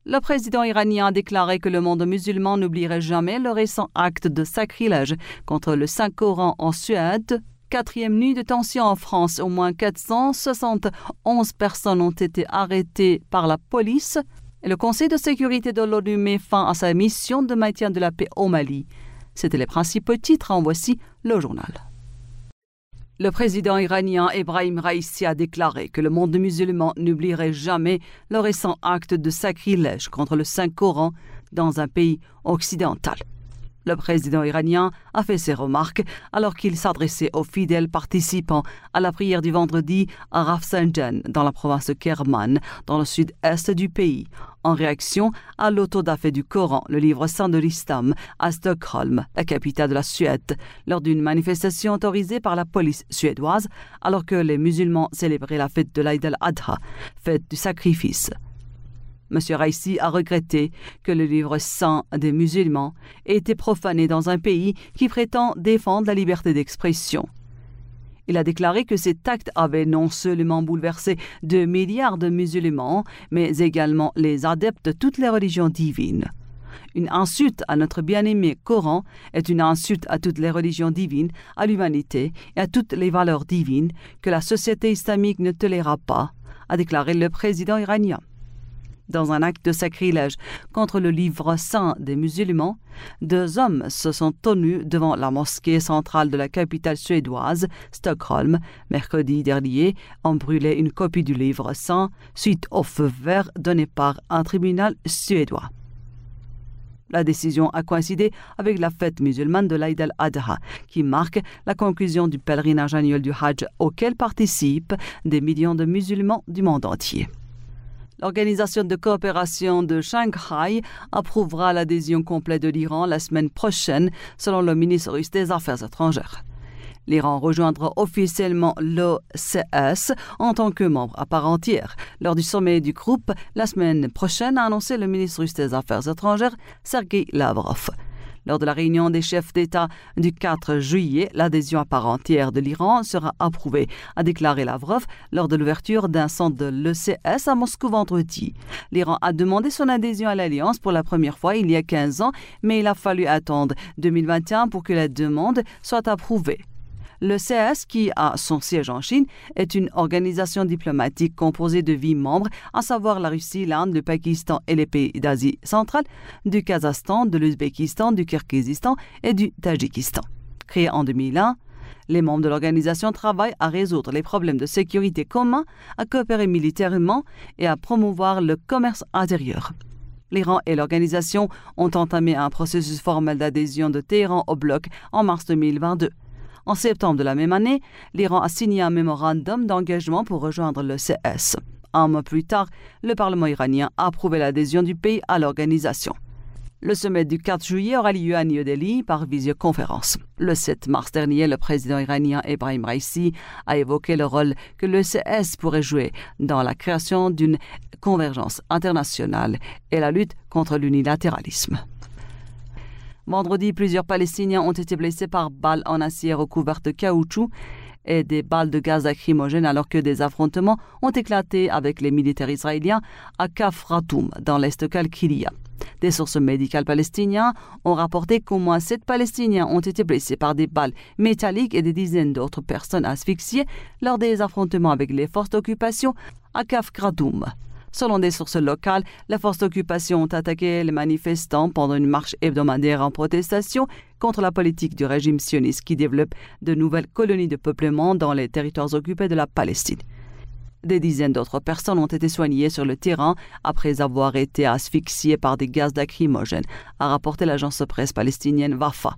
Le président iranien a déclaré que le monde musulman n'oublierait jamais le récent acte de sacrilège contre le Saint-Coran en Suède. 4e nuit de tension en France. Au moins 471 personnes ont été arrêtées par la police. Et le Conseil de sécurité de l'ONU met fin à sa mission de maintien de la paix au Mali. C'étaient les principaux titres. En voici le journal. Le président iranien Ebrahim Raïssi a déclaré que le monde musulman n'oublierait jamais le récent acte de sacrilège contre le Saint-Coran dans un pays occidental. Le président iranien a fait ces remarques alors qu'il s'adressait aux fidèles participants à la prière du vendredi à Rafsanjan, dans la province de Kerman, dans le sud-est du pays, en réaction à l'autodafé du Coran, le livre saint de l'Islam, à Stockholm, la capitale de la Suède, lors d'une manifestation autorisée par la police suédoise, alors que les musulmans célébraient la fête de l'Aïd al-Adha, fête du sacrifice. M. Raïssi a regretté que le livre saint des musulmans ait été profané dans un pays qui prétend défendre la liberté d'expression. Il a déclaré que cet acte avait non seulement bouleversé 2 milliards de musulmans, mais également les adeptes de toutes les religions divines. Une insulte à notre bien-aimé Coran est une insulte à toutes les religions divines, à l'humanité et à toutes les valeurs divines que la société islamique ne tolérera pas, a déclaré le président iranien. Dans un acte de sacrilège contre le livre saint des musulmans, 2 hommes se sont tenus devant la mosquée centrale de la capitale suédoise, Stockholm, mercredi dernier, ont brûlé une copie du livre saint suite au feu vert donné par un tribunal suédois. La décision a coïncidé avec la fête musulmane de l'Aïd al-Adha, qui marque la conclusion du pèlerinage annuel du Hajj auquel participent des millions de musulmans du monde entier. L'Organisation de coopération de Shanghai approuvera l'adhésion complète de l'Iran la semaine prochaine, selon le ministre russe des Affaires étrangères. L'Iran rejoindra officiellement l'OCS en tant que membre à part entière. Lors du sommet du groupe, la semaine prochaine, a annoncé le ministre russe des Affaires étrangères, Sergei Lavrov. Lors de la réunion des chefs d'État du 4 juillet, l'adhésion à part entière de l'Iran sera approuvée, a déclaré Lavrov lors de l'ouverture d'un centre de l'ECS à Moscou vendredi. L'Iran a demandé son adhésion à l'Alliance pour la première fois il y a 15 ans, mais il a fallu attendre 2021 pour que la demande soit approuvée. L'ECS, qui a son siège en Chine, est une organisation diplomatique composée de 8 membres, à savoir la Russie, l'Inde, le Pakistan et les pays d'Asie centrale, du Kazakhstan, de l'Ouzbékistan, du Kirghizistan et du Tadjikistan. Créée en 2001, les membres de l'organisation travaillent à résoudre les problèmes de sécurité communs, à coopérer militairement et à promouvoir le commerce intérieur. L'Iran et l'organisation ont entamé un processus formel d'adhésion de Téhéran au bloc en mars 2022. En septembre de la même année, l'Iran a signé un mémorandum d'engagement pour rejoindre l'ECS. Un mois plus tard, le Parlement iranien a approuvé l'adhésion du pays à l'organisation. Le sommet du 4 juillet aura lieu à New Delhi par visioconférence. Le 7 mars dernier, le président iranien Ebrahim Raïssi a évoqué le rôle que l'ECS pourrait jouer dans la création d'une convergence internationale et la lutte contre l'unilatéralisme. Vendredi, plusieurs Palestiniens ont été blessés par balles en acier recouvertes de caoutchouc et des balles de gaz lacrymogène alors que des affrontements ont éclaté avec les militaires israéliens à Kafratoum, dans l'est de Kalkilia. Des sources médicales palestiniennes ont rapporté qu'au moins 7 Palestiniens ont été blessés par des balles métalliques et des dizaines d'autres personnes asphyxiées lors des affrontements avec les forces d'occupation à Kafratoum. Selon des sources locales, les forces d'occupation ont attaqué les manifestants pendant une marche hebdomadaire en protestation contre la politique du régime sioniste qui développe de nouvelles colonies de peuplement dans les territoires occupés de la Palestine. Des dizaines d'autres personnes ont été soignées sur le terrain après avoir été asphyxiées par des gaz lacrymogènes, a rapporté l'agence de presse palestinienne Wafa.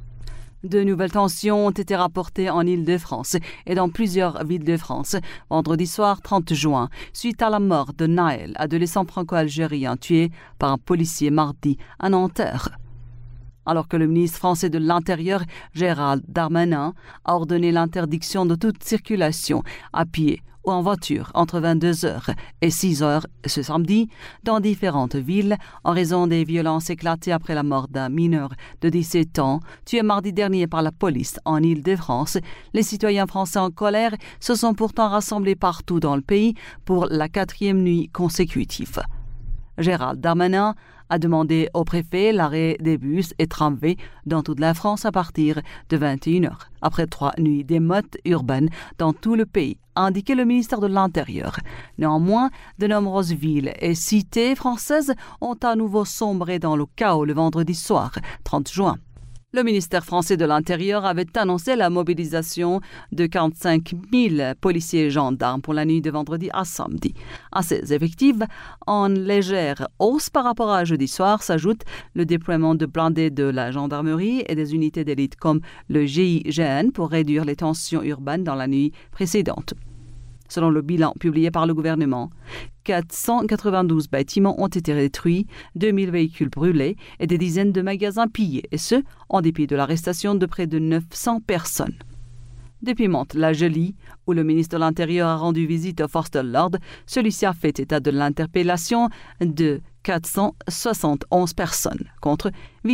De nouvelles tensions ont été rapportées en Île-de-France et dans plusieurs villes de France vendredi soir 30 juin, suite à la mort de Naël, adolescent franco-algérien tué par un policier mardi à Nanterre. Alors que le ministre français de l'Intérieur, Gérald Darmanin, a ordonné l'interdiction de toute circulation à pied ou en voiture entre 22h et 6h ce samedi dans différentes villes en raison des violences éclatées après la mort d'un mineur de 17 ans tué mardi dernier par la police en Île-de-France. Les citoyens français en colère se sont pourtant rassemblés partout dans le pays pour la 4e nuit consécutive. Gérald Darmanin a demandé au préfet l'arrêt des bus et tramways dans toute la France à partir de 21h, après 3 nuits d'émeutes urbaines dans tout le pays, a indiqué le ministère de l'Intérieur. Néanmoins, de nombreuses villes et cités françaises ont à nouveau sombré dans le chaos le vendredi soir, 30 juin. Le ministère français de l'Intérieur avait annoncé la mobilisation de 45 000 policiers et gendarmes pour la nuit de vendredi à samedi. À ces effectifs, en légère hausse par rapport à jeudi soir, s'ajoute le déploiement de blindés de la gendarmerie et des unités d'élite comme le GIGN pour réduire les tensions urbaines dans la nuit précédente. Selon le bilan publié par le gouvernement, 492 bâtiments ont été détruits, 2000 véhicules brûlés et des dizaines de magasins pillés, et ce, en dépit de l'arrestation de près de 900 personnes. Depuis Mantes-la-Jolie, où le ministre de l'Intérieur a rendu visite aux forces de l'ordre, celui-ci a fait état de l'interpellation de 471 personnes, contre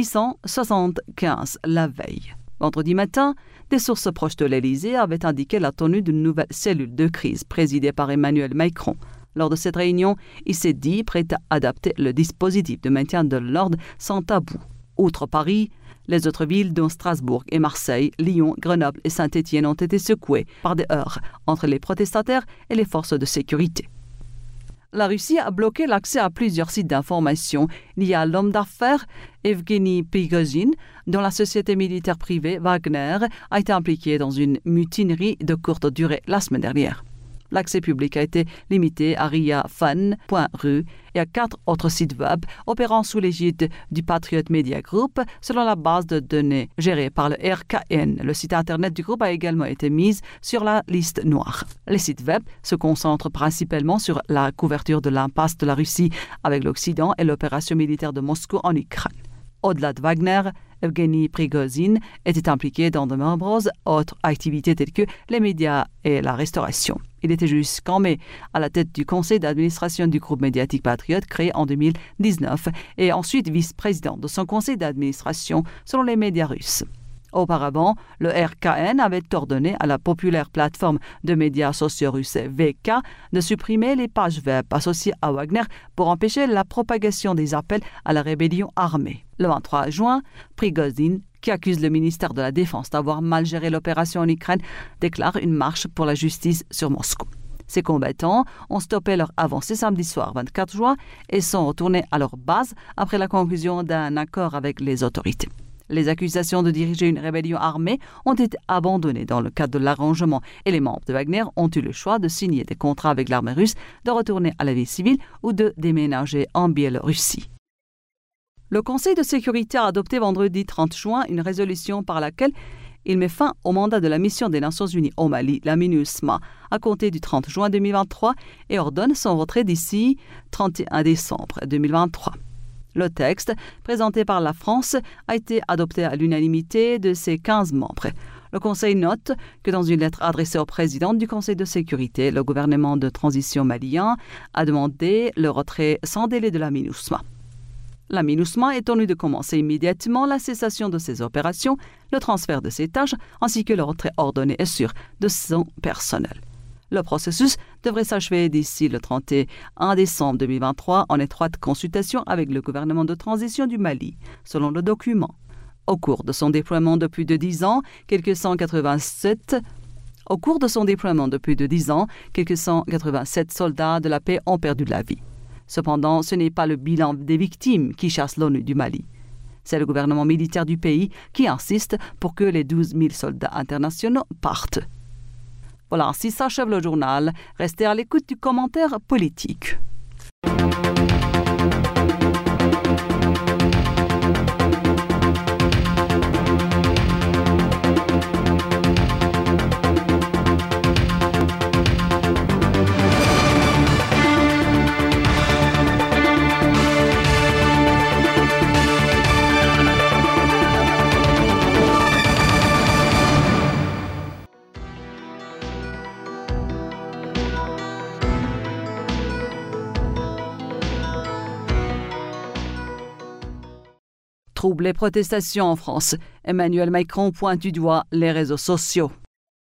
875 la veille. Vendredi matin, des sources proches de l'Élysée avaient indiqué la tenue d'une nouvelle cellule de crise présidée par Emmanuel Macron. Lors de cette réunion, il s'est dit prêt à adapter le dispositif de maintien de l'ordre sans tabou. Outre Paris, les autres villes dont Strasbourg et Marseille, Lyon, Grenoble et Saint-Étienne ont été secouées par des heurts entre les protestataires et les forces de sécurité. La Russie a bloqué l'accès à plusieurs sites d'information liés à l'homme d'affaires Evgeny Prigozhin, dont la société militaire privée Wagner a été impliquée dans une mutinerie de courte durée la semaine dernière. L'accès public a été limité à riafan.ru et à 4 autres sites web opérant sous l'égide du Patriot Media Group selon la base de données gérée par le RKN. Le site internet du groupe a également été mis sur la liste noire. Les sites web se concentrent principalement sur la couverture de l'impasse de la Russie avec l'Occident et l'opération militaire de Moscou en Ukraine. Au-delà de Wagner, Evgeny Prigozhin était impliqué dans de nombreuses autres activités telles que les médias et la restauration. Il était jusqu'en mai à la tête du conseil d'administration du groupe médiatique Patriot créé en 2019 et ensuite vice-président de son conseil d'administration selon les médias russes. Auparavant, le RKN avait ordonné à la populaire plateforme de médias sociaux russes VK de supprimer les pages web associées à Wagner pour empêcher la propagation des appels à la rébellion armée. Le 23 juin, Prigozhin, qui accuse le ministère de la Défense d'avoir mal géré l'opération en Ukraine, déclare une marche pour la justice sur Moscou. Ces combattants ont stoppé leur avancée samedi soir 24 juin et sont retournés à leur base après la conclusion d'un accord avec les autorités. Les accusations de diriger une rébellion armée ont été abandonnées dans le cadre de l'arrangement et les membres de Wagner ont eu le choix de signer des contrats avec l'armée russe, de retourner à la vie civile ou de déménager en Biélorussie. Le Conseil de sécurité a adopté vendredi 30 juin une résolution par laquelle il met fin au mandat de la mission des Nations Unies au Mali, la MINUSMA, à compter du 30 juin 2023 et ordonne son retrait d'ici 31 décembre 2023. Le texte, présenté par la France, a été adopté à l'unanimité de ses 15 membres. Le Conseil note que dans une lettre adressée au président du Conseil de sécurité, le gouvernement de transition malien a demandé le retrait sans délai de la MINUSMA. La MINUSMA est tenue de commencer immédiatement la cessation de ses opérations, le transfert de ses tâches ainsi que le retrait ordonné et sûr de son personnel. Le processus devrait s'achever d'ici le 31 décembre 2023 en étroite consultation avec le gouvernement de transition du Mali, selon le document. Au cours de son déploiement de plus de 10 ans, quelques 187 soldats de la paix ont perdu la vie. Cependant, ce n'est pas le bilan des victimes qui chasse l'ONU du Mali. C'est le gouvernement militaire du pays qui insiste pour que les 12 000 soldats internationaux partent. Voilà, ainsi s'achève le journal. Restez à l'écoute du commentaire politique. Trouble les protestations en France. Emmanuel Macron pointe du doigt les réseaux sociaux.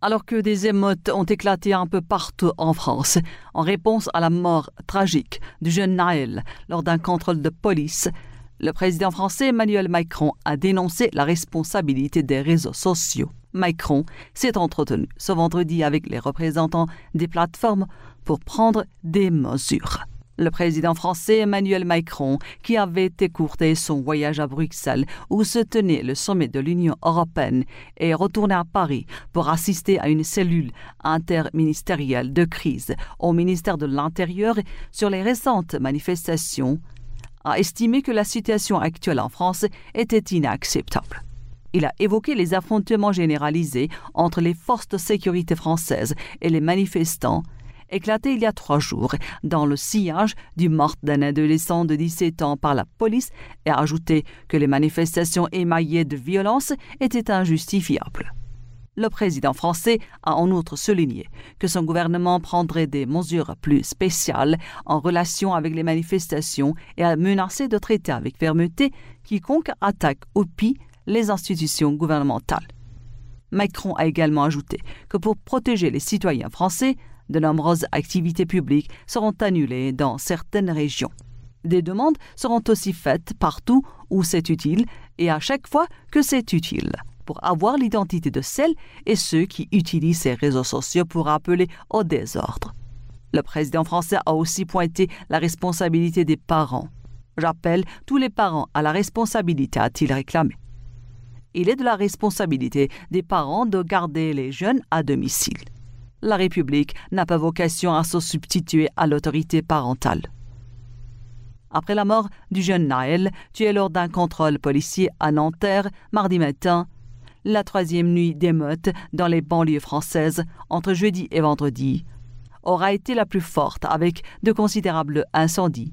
Alors que des émeutes ont éclaté un peu partout en France, en réponse à la mort tragique du jeune Naël lors d'un contrôle de police, le président français Emmanuel Macron a dénoncé la responsabilité des réseaux sociaux. Macron s'est entretenu ce vendredi avec les représentants des plateformes pour prendre des mesures. Le président français Emmanuel Macron, qui avait écourté son voyage à Bruxelles où se tenait le sommet de l'Union européenne, est retourné à Paris pour assister à une cellule interministérielle de crise au ministère de l'Intérieur sur les récentes manifestations, a estimé que la situation actuelle en France était inacceptable. Il a évoqué les affrontements généralisés entre les forces de sécurité françaises et les manifestants, éclaté il y a 3 jours dans le sillage du meurtre d'un adolescent de 17 ans par la police et a ajouté que les manifestations émaillées de violence étaient injustifiables. Le président français a en outre souligné que son gouvernement prendrait des mesures plus spéciales en relation avec les manifestations et a menacé de traiter avec fermeté quiconque attaque ou pille les institutions gouvernementales. Macron a également ajouté que pour protéger les citoyens français, de nombreuses activités publiques seront annulées dans certaines régions. Des demandes seront aussi faites partout où c'est utile et à chaque fois que c'est utile, pour avoir l'identité de celles et ceux qui utilisent ces réseaux sociaux pour appeler au désordre. Le président français a aussi pointé la responsabilité des parents. « J'appelle tous les parents à la responsabilité », a-t-il réclamé. Il est de la responsabilité des parents de garder les jeunes à domicile. La République n'a pas vocation à se substituer à l'autorité parentale. Après la mort du jeune Naël, tué lors d'un contrôle policier à Nanterre mardi matin, la 3e nuit d'émeutes dans les banlieues françaises entre jeudi et vendredi aura été la plus forte avec de considérables incendies,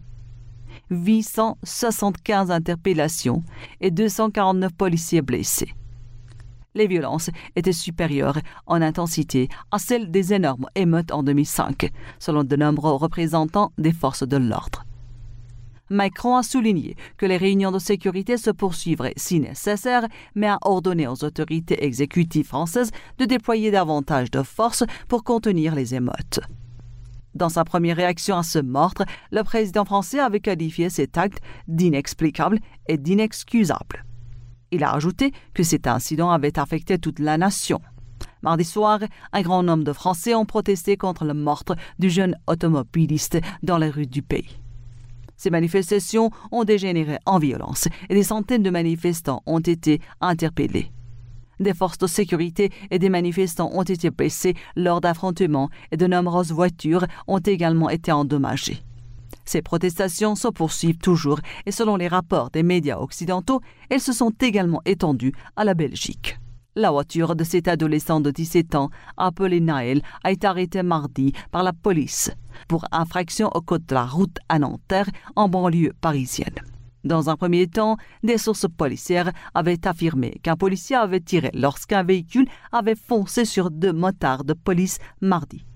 875 interpellations et 249 policiers blessés. Les violences étaient supérieures en intensité à celles des énormes émeutes en 2005, selon de nombreux représentants des forces de l'ordre. Macron a souligné que les réunions de sécurité se poursuivraient si nécessaire, mais a ordonné aux autorités exécutives françaises de déployer davantage de force pour contenir les émeutes. Dans sa première réaction à ce meurtre, le président français avait qualifié cet acte d'inexplicable et d'inexcusable. Il a ajouté que cet incident avait affecté toute la nation. Mardi soir, un grand nombre de Français ont protesté contre le meurtre du jeune automobiliste dans les rues du pays. Ces manifestations ont dégénéré en violence et des centaines de manifestants ont été interpellés. Des forces de sécurité et des manifestants ont été blessés lors d'affrontements et de nombreuses voitures ont également été endommagées. Ces protestations se poursuivent toujours et selon les rapports des médias occidentaux, elles se sont également étendues à la Belgique. La voiture de cet adolescent de 17 ans, appelé Naël, a été arrêtée mardi par la police pour infraction au code de la route à Nanterre, en banlieue parisienne. Dans un premier temps, des sources policières avaient affirmé qu'un policier avait tiré lorsqu'un véhicule avait foncé sur 2 motards de police mardi.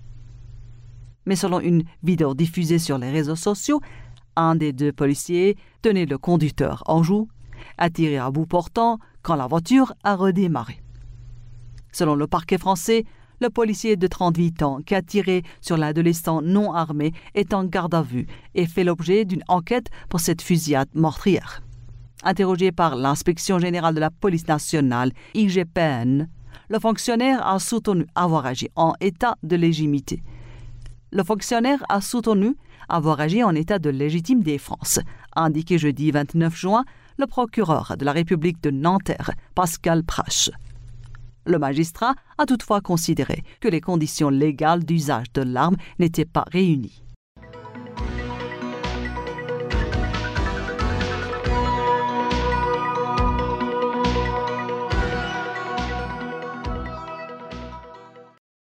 Mais selon une vidéo diffusée sur les réseaux sociaux, un des 2 policiers tenait le conducteur en joue, a tiré à bout portant quand la voiture a redémarré. Selon le parquet français, le policier de 38 ans qui a tiré sur l'adolescent non armé est en garde à vue et fait l'objet d'une enquête pour cette fusillade meurtrière. Interrogé par l'Inspection générale de la police nationale, IGPN, le fonctionnaire a soutenu avoir agi en état de légitimité. Le fonctionnaire a soutenu avoir agi en état de légitime défense, a indiqué jeudi 29 juin le procureur de la République de Nanterre, Pascal Prache. Le magistrat a toutefois considéré que les conditions légales d'usage de l'arme n'étaient pas réunies.